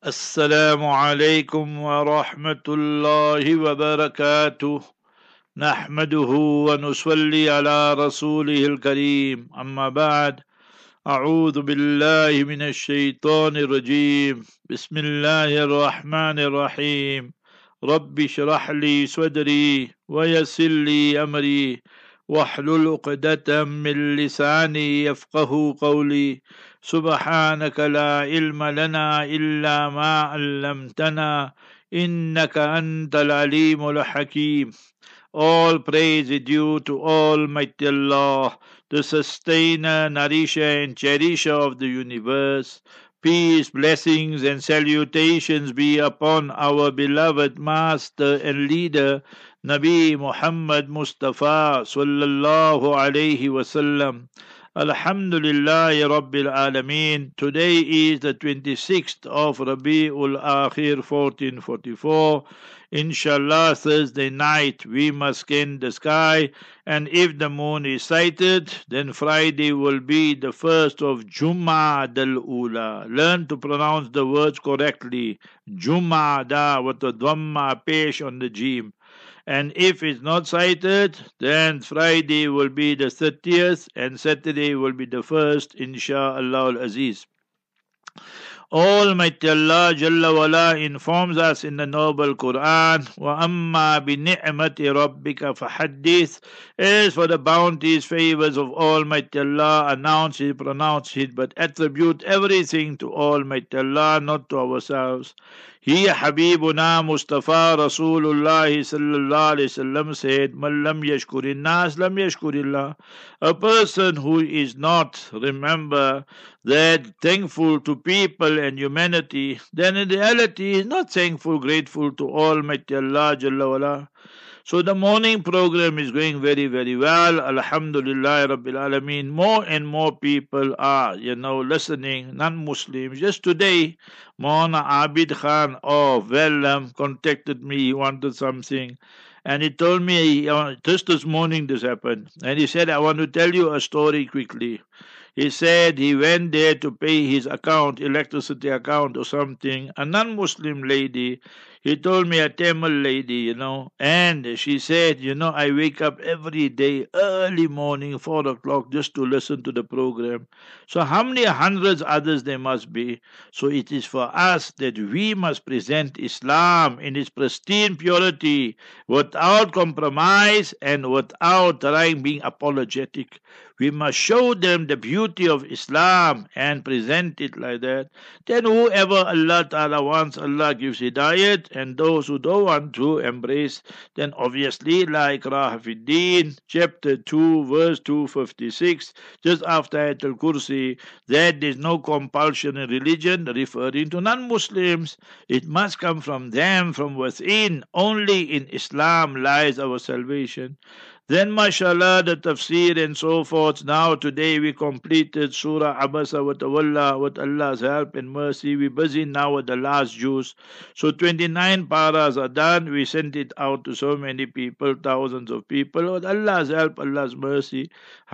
Assalamu alaikum wa rahmatullahi wa barakatuh. Nahmaduhu wa nusalli ala rasulihil kareem. Amma ba'd. A'udhu billahi minash shaitanir rajim. Bismillahir rahmanir rahim. Rabbi shrah li sadri wa yassir li amri wahlul uqdatam min lisani yafqahu qawli. سبحانك لا علم لنا إلا ما علمتنا إنك أنت العليم الحكيم. All praise is due to Almighty Allah, the sustainer, nourisher and cherisher of the universe. Peace, blessings and salutations be upon our beloved master and leader, Nabi Muhammad Mustafa sallallahu alayhi wasallam. Alhamdulillah Rabbil Alameen. Today is the 26th of Rabi'ul Akhir 1444. Inshallah, Thursday night we must scan the sky, and if the moon is sighted, then Friday will be the first of Jum'ad al-Ula. Learn to pronounce the words correctly. Jum'ada with the dhamma pesh on the jim. And if it's not sighted, then Friday will be the 30th and Saturday will be the 1st, insha'Allah al-Aziz. Almighty Allah Jalla wala informs us in the noble Quran, وَأَمَّا بِنِعْمَةِ رَبِّكَ فَحَدِّثْ. As for the bounties, favors of Almighty Allah, announce it, pronounce it, but attribute everything to Almighty Allah, not to ourselves. He Habibuna Mustafa Rasulullah sallallahu alayhi wasallam said, Man lam yashkurin nas lam yashkurillah. A person who is not, remember, that thankful to people and humanity, then in reality is not thankful, grateful to Almighty Allah Jalla wala. So the morning program is going very, very well. Alhamdulillah Rabbil Alameen. More and more people are, listening, non-Muslims. Just today, Maulana Abid Khan of Wellam contacted me. He wanted something. And he told me, just this morning this happened. And he said, I want to tell you a story quickly. He said he went there to pay his account, electricity account or something. A non-Muslim lady, he told me a Tamil lady, and she said, I wake up every day, early morning, 4 o'clock, just to listen to the program. So how many hundreds others there must be? So it is for us that we must present Islam in its pristine purity, without compromise and without being apologetic. We must show them the beauty of Islam and present it like that. Then whoever Allah Ta'ala wants, Allah gives hidayat, and those who don't want to embrace, then obviously like Ikraha fi Deen, chapter 2, verse 256, just after Ayatul Kursi, that there is no compulsion in religion, referring to non-Muslims. It must come from them, from within. Only in Islam lies our salvation. Then, mashallah, the tafsir and so forth. Now, today we completed Surah Abasa wa Tawalla with Allah's help and mercy. We're busy now with the last juz. So, 29 paras are done. We sent it out to so many people, thousands of people. With Allah's help, Allah's mercy.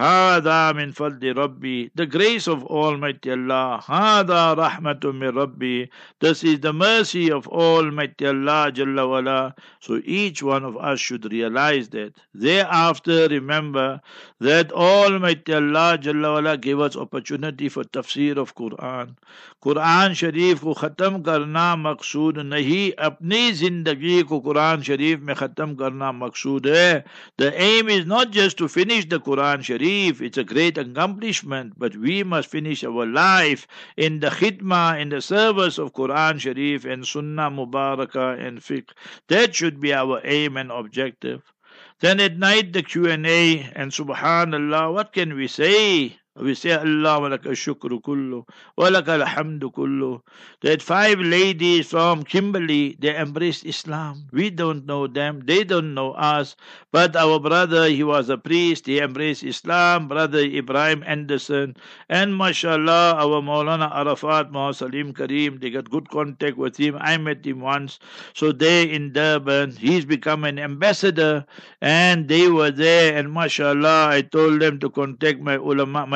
Hada min fadli Rabbi. The grace of Almighty Allah. Hada rahmatun min Rabbi. This is the mercy of Almighty Allah Jalla wala. So, each one of us should realize that. Thereafter, remember that Almighty Allah Jalla wala gave us opportunity for tafsir of Quran. Quran Sharif ko khatam karna maqsood nahi, apni zindagi ko Quran Sharif mein khatam karna maqsood hai. The aim is not just to finish the Quran Sharif, it's a great accomplishment, but we must finish our life in the khidmah, in the service of Quran Sharif and Sunnah Mubarakah and fiqh. That should be our aim and objective. Then at night the Q&A, and subhanallah, what can we say? We say Allah wa laka shukru kullu wa laka alhamdu kullu. That 5 ladies from Kimberley, they embraced Islam. We don't know them, they don't know us, but our brother, he was a priest, he embraced Islam. Brother Ibrahim Anderson, and mashallah, our Maulana Arafat Muhammad Salim Kareem, they got good contact with him. I met him once. So they in Durban, he's become an ambassador, and they were there, and mashallah, I told them to contact my ulama, my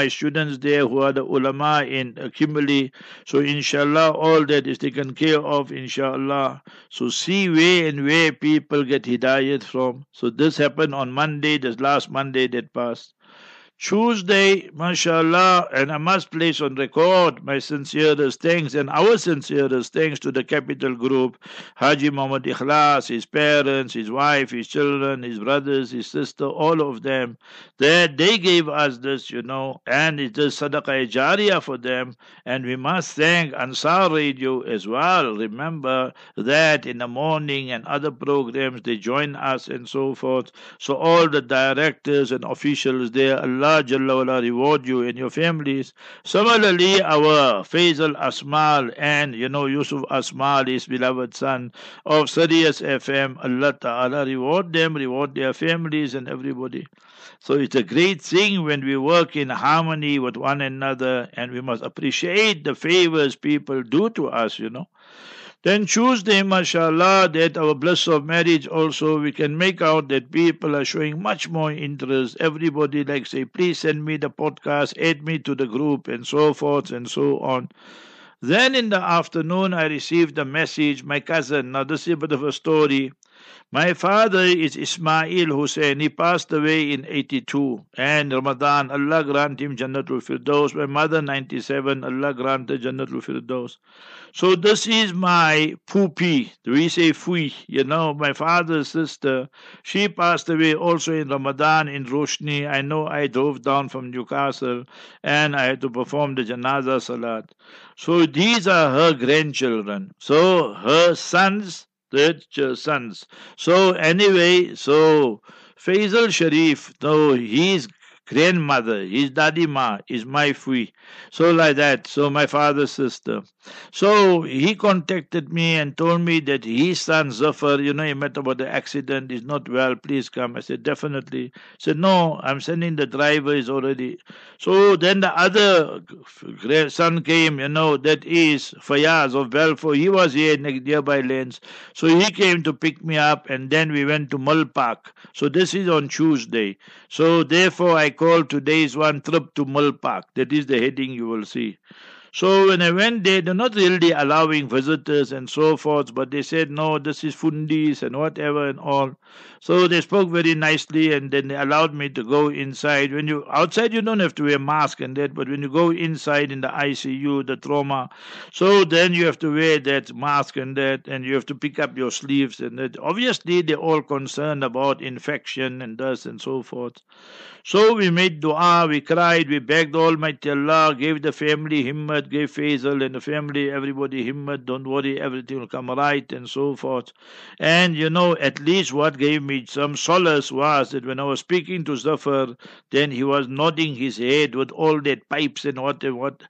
my students there who are the ulama in Kimberley. So inshallah, all that is taken care of, inshallah. So see where and where people get hidayat from. So this happened on Monday, this last Monday that passed. Tuesday, mashallah, and I must place on record my sincerest thanks and our sincerest thanks to the Capital Group, Haji Muhammad Ikhlas, his parents, his wife, his children, his brothers, his sister, all of them, that they gave us this, and it is sadaqah jariyah for them. And we must thank Ansar Radio as well. Remember that in the morning and other programs, they join us and so forth. So all the directors and officials there, Allah Jalla wala reward you and your families. Similarly, our Faisal Asmal and Yusuf Asmal, his beloved son of Sirius FM, Allah Ta'ala reward them, reward their families and everybody. So it's a great thing when we work in harmony with one another, and we must appreciate the favors people do to us. Then Tuesday, mashallah, that our bliss of marriage also, we can make out that people are showing much more interest. Everybody like say, please send me the podcast, add me to the group and so forth and so on. Then in the afternoon, I received a message, my cousin, now this is a bit of a story. My father is Ismail Hussein. He passed away in 82. And Ramadan, Allah grant him Jannatul Firdaus. My mother, 97. Allah grant her Jannatul Firdaus. So this is my Pupi. We say Fui. My father's sister. She passed away also in Ramadan in Roshni. I know I drove down from Newcastle and I had to perform the Janaza Salat. So these are her grandchildren. So her sons, sons. So anyway, so Faisal Sharif, though his grandmother, his daddy ma is my fui. So like that. So my father's sister. So he contacted me and told me that his son Zafar, he met about the accident, is not well, please come. I said, definitely. He said, no, I'm sending the driver, is already. So then the other son came, that is Fayaz of Belfort. He was here in the nearby lanes. So he came to pick me up and then we went to Mul Park. So this is on Tuesday. So therefore I called today's one trip to Mul Park. That is the heading you will see. So when I went there, they're not really allowing visitors and so forth, but they said, no, this is fundis and whatever and all. So they spoke very nicely and then they allowed me to go inside. When you outside, you don't have to wear a mask and that, but when you go inside in the ICU, the trauma, so then you have to wear that mask and that, and you have to pick up your sleeves and that. Obviously, they're all concerned about infection and this and so forth. So we made dua, we cried, we begged Almighty Allah, gave the family himmat, gave Faisal and the family, everybody himmat, don't worry, everything will come right and so forth. And at least what gave me some solace was that when I was speaking to Zafar, then he was nodding his head with all that pipes and what.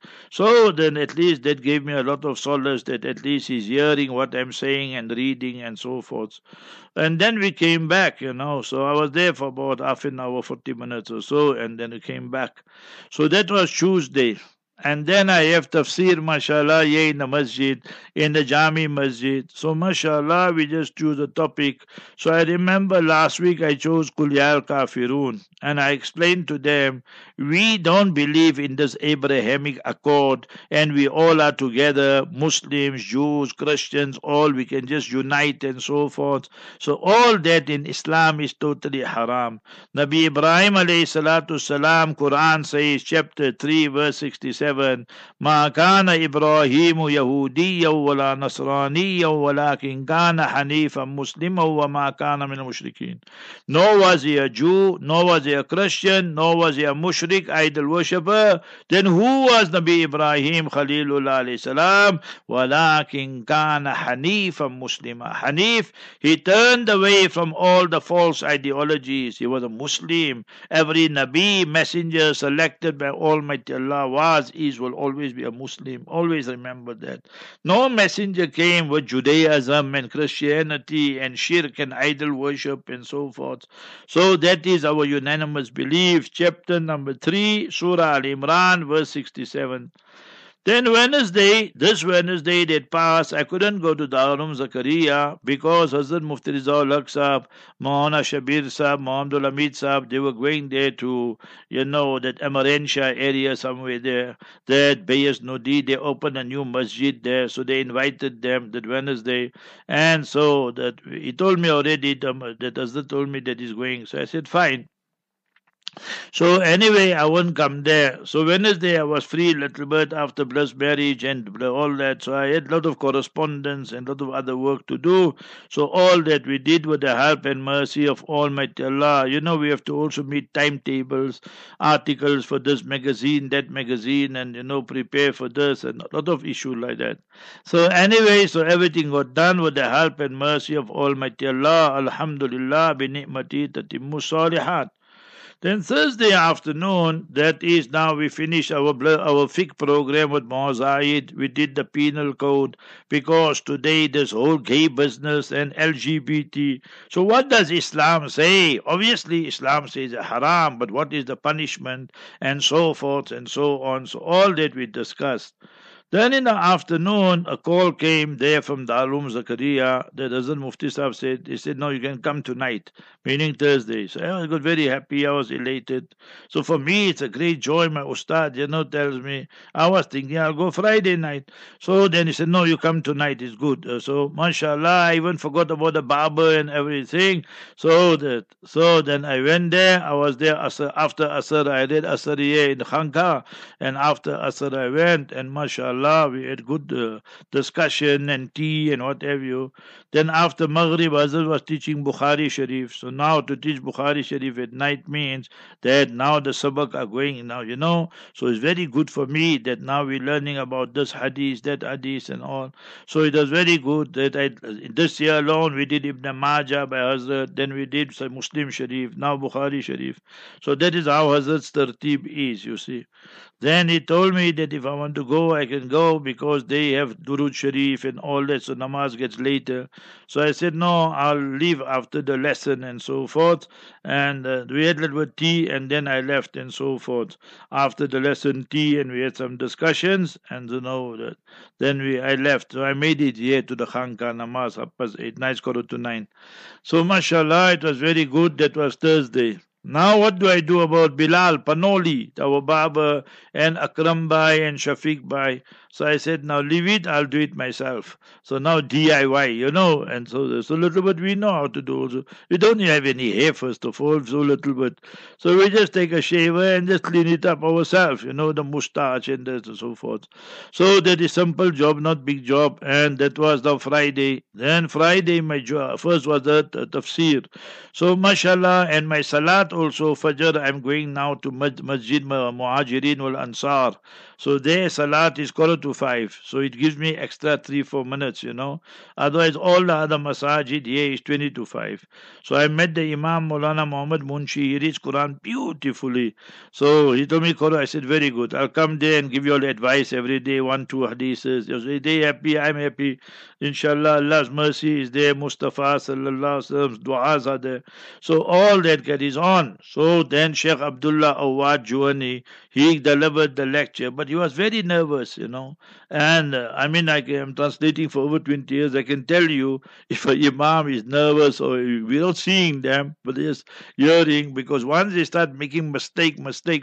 So then at least that gave me a lot of solace that at least he's hearing what I'm saying and reading and so forth. And then we came back, so I was there for about half an hour, 40 minutes or so, and then we came back. So that was Tuesday. And then I have tafsir, mashallah, in the masjid, in the Jami masjid. So, mashallah, we just choose a topic. So I remember last week I chose Kulyal Kafirun. And I explained to them, we don't believe in this Abrahamic Accord and we all are together, Muslims, Jews, Christians, all, we can just unite and so forth. So all that in Islam is totally haram. Nabi Ibrahim alayhi salatu salam, Quran says, chapter 3, verse 67, Ma kana Ibrahimu Yahudiya wala Nasraniya walakin kana Hanifan Muslima wa ma kana min al-mushrikeen. Nor was he a Jew, nor was he a Christian, nor was he a mushrik, idol worshipper. Then who was Nabi Ibrahim Khalilullah alayhi salam? Walakin kana Hanifan Muslima. Hanif, he turned away from all the false ideologies. He was a Muslim. Every Nabi, messenger selected by Almighty Allah will always be a Muslim. Always remember that. No messenger came with Judaism and Christianity and shirk and idol worship and so forth. So that is our unanimous belief. Chapter number 3, Surah Al-Imran, verse 67. Then this Wednesday that passed, I couldn't go to Darul Zakaria because Hazrat Mufti Rizal Haq Sahab, Maulana Shabir Sahab, Muhammad Hamid Sahab, they were going there to, that Amarentia area somewhere there, that Bayas Nodi, they opened a new masjid there, so they invited them that Wednesday. And so that he told me already, that Hazrat told me that he's going. So I said, fine. So anyway, I won't come there. So Wednesday I was free a little bit after blessed marriage and all that. So I had a lot of correspondence and a lot of other work to do. So all that we did with the help and mercy of Almighty Allah. We have to also meet timetables, articles for this magazine, that magazine, and prepare for this and a lot of issues like that. So anyway, so everything got done with the help and mercy of Almighty Allah. Alhamdulillah bi ni'mati tatimmu salihat. Then Thursday afternoon, that is now we finish our fiqh program with Mozaid. We did the penal code because today this whole gay business and LGBT. So what does Islam say? Obviously Islam says haram, but what is the punishment and so forth and so on. So all that we discussed. Then in the afternoon, a call came there from Darul Zakaria. The Hazrat Mufti Sahib said, he said, no, you can come tonight, meaning Thursday. So I got very happy, I was elated. So for me, it's a great joy. My Ustad, tells me, I was thinking I'll go Friday night. So then he said, no, you come tonight, it's good. So mashallah, I even forgot about the barber and everything. So then I went there, I was there after Asr, I read Asriye in Khanka, and after Asr I went, and mashallah, we had good discussion and tea and what have you. Then after Maghrib, Hazrat was teaching Bukhari Sharif. So now to teach Bukhari Sharif at night means that now the sabak are going now, So it's very good for me that now we're learning about this hadith, that hadith and all. So it was very good that this year alone we did Ibn Majah by Hazrat, then we did Muslim Sharif, now Bukhari Sharif. So that is how Hazrat's tartib is, you see. Then he told me that if I want to go, I can go because they have Durud Sharif and all that, so namaz gets later. So I said, no, I'll leave after the lesson and so forth. And we had a little bit tea and then I left and so forth. After the lesson, tea, and we had some discussions and then I left. So I made it here to the Khanka namaz, 8:30, nice quarter to 9. So mashallah, it was very good. That was Thursday. Now what do I do about Bilal Panoli, our Baba, and Akram Bhai and Shafiq Bhai? So I said, now leave it, I'll do it myself. So now DIY, and so little bit we know how to do also. We don't have any hair first of all, so little bit. So we just take a shaver and just clean it up ourselves, the moustache and that and so forth. So that is simple job, not big job, and that was the Friday. Then Friday my job first was the tafsir. So mashallah, and my salat also Fajr, I'm going now to Masjid Muhajirin wal Ansar. So there salat is 4:45. So it gives me extra 3-4 minutes, Otherwise all the other masajid here is 20-5. So I met the Imam Maulana Muhammad Munshi. He reads Quran beautifully. So he told me, Qur'an. I said, very good. I'll come there and give you all advice every day, 1-2 hadiths. So they happy, I'm happy. Inshallah, Allah's mercy is there. Mustafa sallallahu alaihi wasallam's du'as are there. So all that carries on. So then Sheikh Abdullah Awad Juwani, he delivered the lecture, but he was very nervous, And I am translating for over 20 years. I can tell you if an imam is nervous or we're not seeing them, but just hearing, because once they start making mistake,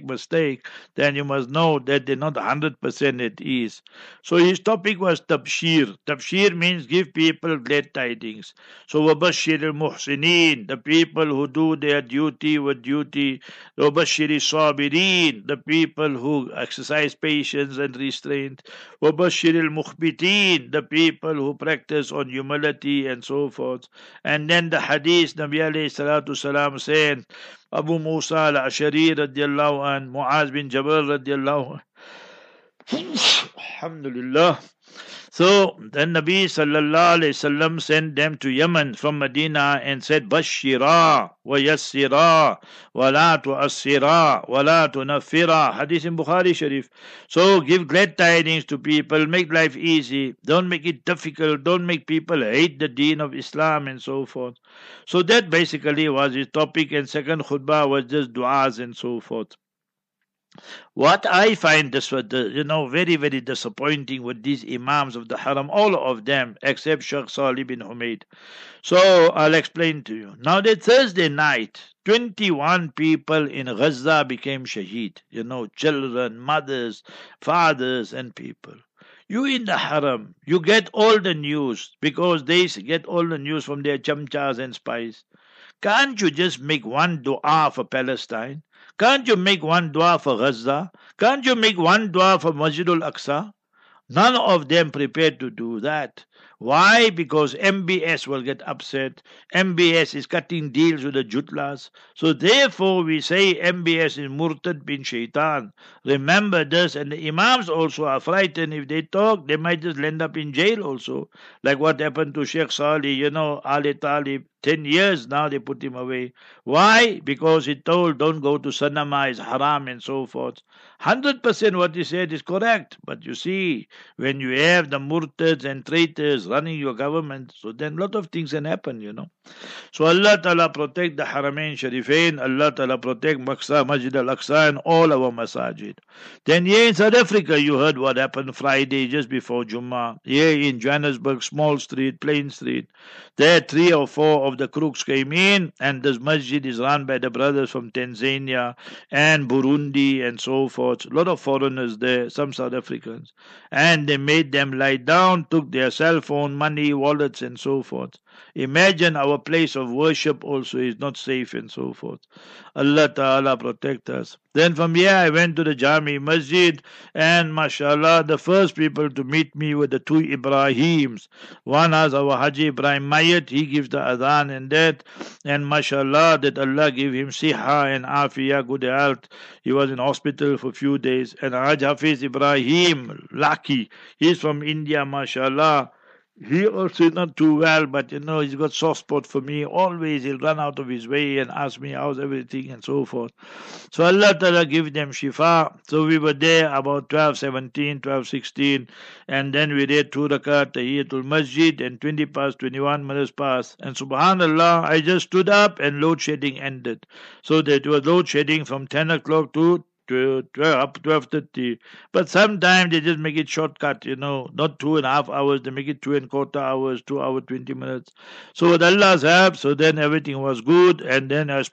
then you must know that they're not 100% at ease. So his topic was tabshir. Tabshir means give people glad tidings. So wabashir al-muhsinin, the people who do their duty with duty. Wabashir al-sabirin, the people who exercise patience and restraint. Wabashir al-mukhbitin, the people who practice on humility and so forth. And then the hadith, Nabi alayhi salatu salam saying, Abu Musa al-Ashari radiallahu an, Muaz bin Jabal radiallahu an. Alhamdulillah. So then Nabi sallallahu alayhi wasallam sent them to Yemen from Medina and said, Bashira wa yassira wa la tu'assira wa la tunaffira. Hadith in Bukhari Sharif. So give glad tidings to people, make life easy, don't make it difficult, don't make people hate the deen of Islam and so forth. So that basically was his topic, and second khutbah was just du'as and so forth. What I find this was very, very disappointing with these Imams of the Haram, all of them except Sheikh Salih bin Humaid. So I'll explain to you. Now that Thursday night, 21 people in Gaza became shaheed. Children, mothers, fathers, and people. You in the Haram, you get all the news because they get all the news from their chamchas and spies. Can't you just make one dua for Palestine? Can't you make one dua for Gaza? Can't you make one dua for Masjidul Aqsa? None of them prepared to do that. Why? Because MBS will get upset. MBS is cutting deals with the Jutlas. So therefore we say MBS is Murtad bin Shaitan. Remember this, and the Imams also are frightened. If they talk, they might just end up in jail also. Like what happened to Sheikh Salih, Ali Talib. 10 years now they put him away. Why? Because he told don't go to Sanama, it's haram and so forth. 100% what he said is correct. But you see, when you have the murtads and traitors running your government, so then a lot of things can happen. So Allah Ta'ala protect the Haramain Sharifain, Allah Ta'ala protect Masjid al-Aqsa and all our masajid. Then here in South Africa, you heard what happened Friday just before Jummah. Here in Johannesburg, Small Street, Plain Street, there 3 or 4 of the crooks came in, and this masjid is run by the brothers from Tanzania and Burundi and so forth. A lot of foreigners there, some South Africans. And they made them lie down, took their cell phone, money, wallets and so forth. Imagine our place of worship also is not safe and so forth. Allah Ta'ala protect us. Then from here I went to the Jami Masjid, and mashallah, the first people to meet me were the 2 Ibrahims. One was our Haji Ibrahim Mayat, he gives the adhan and that, and mashallah, that Allah give him siha and afiyah, good health. He was in hospital for a few days. And Haj Hafiz Ibrahim, lucky, he's from India, mashallah. He also is not too well, but he's got soft spot for me. Always he'll run out of his way and ask me how's everything and so forth. So Allah Ta'ala give them shifa. So we were there about 12:17, 12:16, and then we did 2 rakat Tahiyatul Masjid and 20 past 21 minutes past. And subhanallah, I just stood up and load shedding ended. So that was load shedding from 10 o'clock to 12:30. But sometimes they just make it shortcut, not 2.5 hours, they make it 2.25 hours, 2 hours 20 minutes. So with Allah's help, so then everything was good. And then I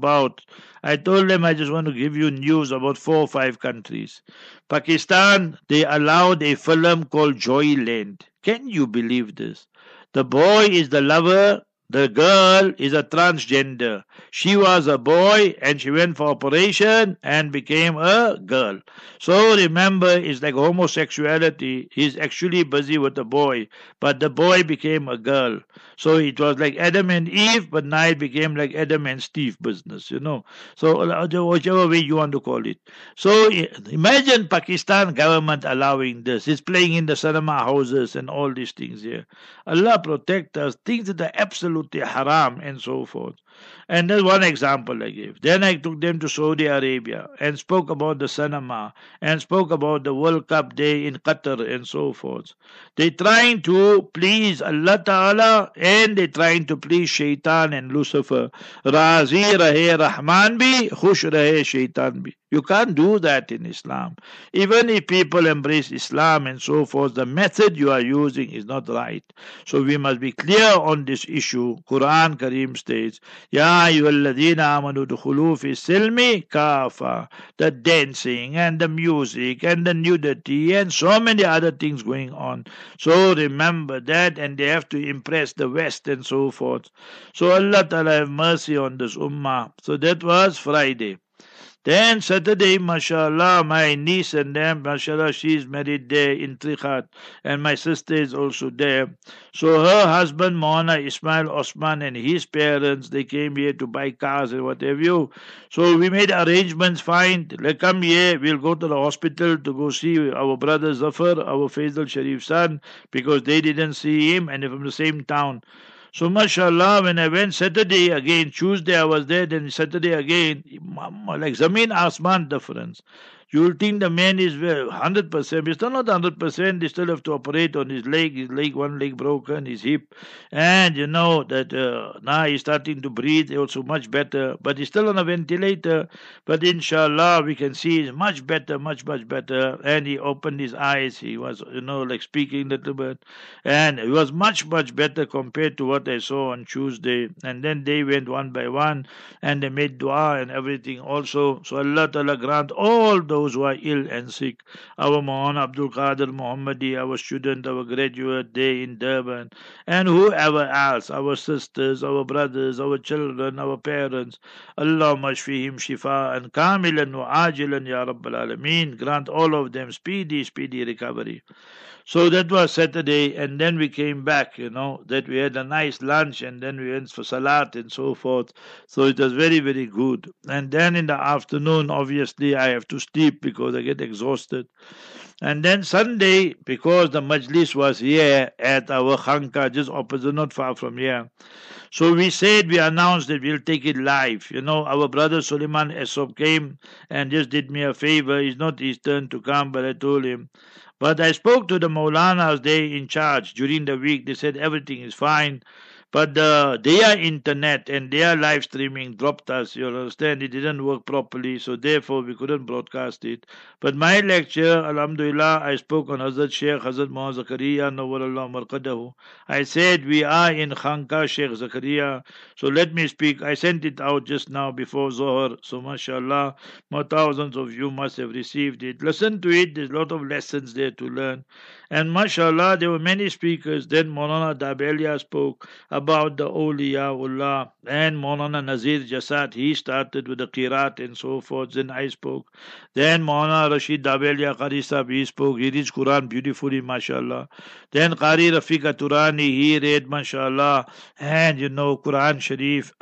told them I just want to give you news about 4 or 5 countries. Pakistan, they allowed a film called Joyland. Can you believe this? The boy is the lover, the girl is a transgender. She was a boy and she went for operation and became a girl. So remember, it's like homosexuality. He's actually busy with the boy, but the boy became a girl. So it was like Adam and Eve, but now it became like Adam and Steve business, So whichever way you want to call it. So imagine Pakistan government allowing this. It's playing in the cinema houses and all these things here. Allah protect us. Things that are absolutely haram and so forth. And that's one example I gave. Then I took them to Saudi Arabia and spoke about the cinema and spoke about the World Cup day in Qatar and so forth. They trying to please Allah Ta'ala and they trying to please Shaitan and Lucifer. Razi rahe Rahman bhi, khush rahe Shaitan bhi. You can't do that in Islam. Even if people embrace Islam and so forth, the method you are using is not right. So we must be clear on this issue. Quran Kareem states, Ya ayyuhalladhina amanu dukhulu fi silmi kafa. The dancing and the music and the nudity and so many other things going on. So remember that, and they have to impress the West and so forth. So Allah Ta'ala have mercy on this ummah. So that was Friday. Then Saturday, mashallah, my niece and them, mashallah, she's married there in Trichat, and my sister is also there. So her husband, Mohana Ismail Osman, and his parents, they came here to buy cars and what have you. So we made arrangements, fine. They come here, we'll go to the hospital to go see our brother Zafar, our Faisal Sharif's son, because they didn't see him, and they're from the same town. So mashallah, when I went Saturday again, Tuesday I was there, then Saturday again, like Zameen Asman difference. You'll think the man is 100%. He's still not 100%. He still have to operate on his leg, one leg broken, his hip. And you know that now he's starting to breathe also much better. But he's still on a ventilator. But inshallah, we can see he's much better, much better. And he opened his eyes. He was, like speaking a little bit. And it was much better compared to what I saw on Tuesday. And then they went one by one and they made dua and everything also. So Allah Ta'ala grant all those who are ill and sick. Our Maulana Abdul Qadir Muhammadi, our student, our graduate there in Durban, and whoever else, our sisters, our brothers, our children, our parents. Allahumma shfihim shifa and kamilan wa ajilan ya Rabbal Alameen. Grant all of them speedy recovery. So that was Saturday, and then we came back, that we had a nice lunch, and then we went for salat and so forth. So it was very good. And then in the afternoon, obviously, I have to sleep because I get exhausted. And then Sunday, because the majlis was here at our khanka, just opposite, not far from here. So we announced that we'll take it live. Our brother Suleiman Esop came and just did me a favor. It's not his turn to come, but I told him. But I spoke to the Maulanas, they in charge during the week. They said everything is fine. But their internet and their live streaming dropped us, you understand? It didn't work properly, so therefore we couldn't broadcast it. But my lecture, alhamdulillah, I spoke on Hazrat Sheikh Hazrat Muhammad Zakaria, Nawwalullah Marqadahu. I said we are in Khanka Sheikh Zakaria, so let me speak. I sent it out just now before Zohar, so mashallah, more thousands of you must have received it. Listen to it, there's a lot of lessons there to learn. And mashallah, there were many speakers. Then Maulana Dabelia spoke about the awliyaullah, and Maulana Nazir Jasad, he started with the Qirat and so forth. Then I spoke. Then Maulana Rashid Dabelia Qari Sahib, he spoke. He reads Quran beautifully, mashallah. Then Qari Rafiq Turani, he read, mashallah, and Quran Sharif.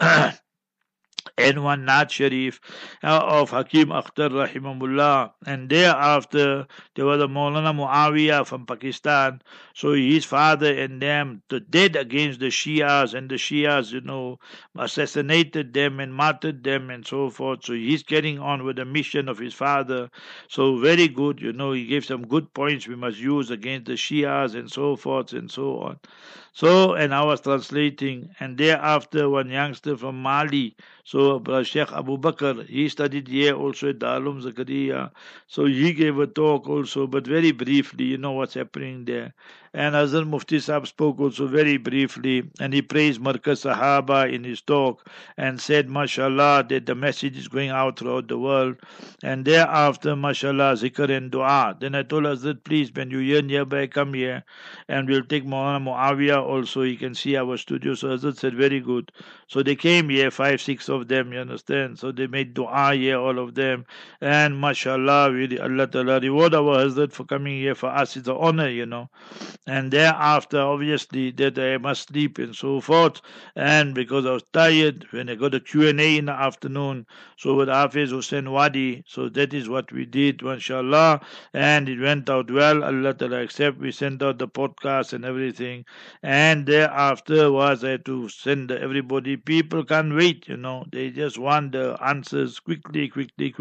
And one Naat Sharif of Hakim Akhtar Rahimahullah. And thereafter, there was a Maulana Muawiyah from Pakistan. So his father and them did against the Shias, and the Shias, assassinated them and martyred them and so forth. So he's getting on with the mission of his father. So very good, he gave some good points we must use against the Shias and so forth and so on. So, and I was translating, and thereafter one youngster from Mali, so Sheikh Abu Bakr, he studied here also at Darul Zakaria, so he gave a talk also, but very briefly, what's happening there. And Hazrat Mufti Sahib spoke also very briefly, and he praised Markaz Sahaba in his talk and said, mashallah, that the message is going out throughout the world. And thereafter, mashallah, zikr and dua. Then I told Hazrat, please, when you hear nearby, come here, and we'll take Maulana Muawiyah also. You can see our studio. So Hazrat said, very good. So they came here, 5, 6 of them, you understand? So they made dua here, all of them. And mashallah, really, Allah Ta'ala reward our Hazrat for coming here. For us, it's an honor, And thereafter, obviously, that I must sleep and so forth. And because I was tired, when I got a Q&A in the afternoon, so with Hafiz Hussain Wadi, so that is what we did, mashallah. And it went out well, Allah Ta'ala accept. We sent out the podcast and everything. And thereafter was I had to send everybody. People can't wait, They just want the answers quickly.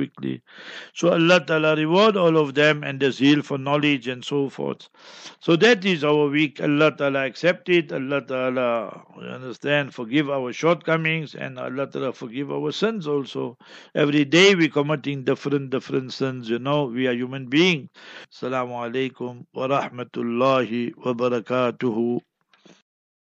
So Allah Ta'ala reward all of them and the zeal for knowledge and so forth. So that is our week. Allah Ta'ala accept it. Allah Ta'ala, forgive our shortcomings, and Allah Ta'ala forgive our sins also. Every day we committing different sins, we are human beings. Assalamu alaikum wa rahmatullahi wa barakatuhu.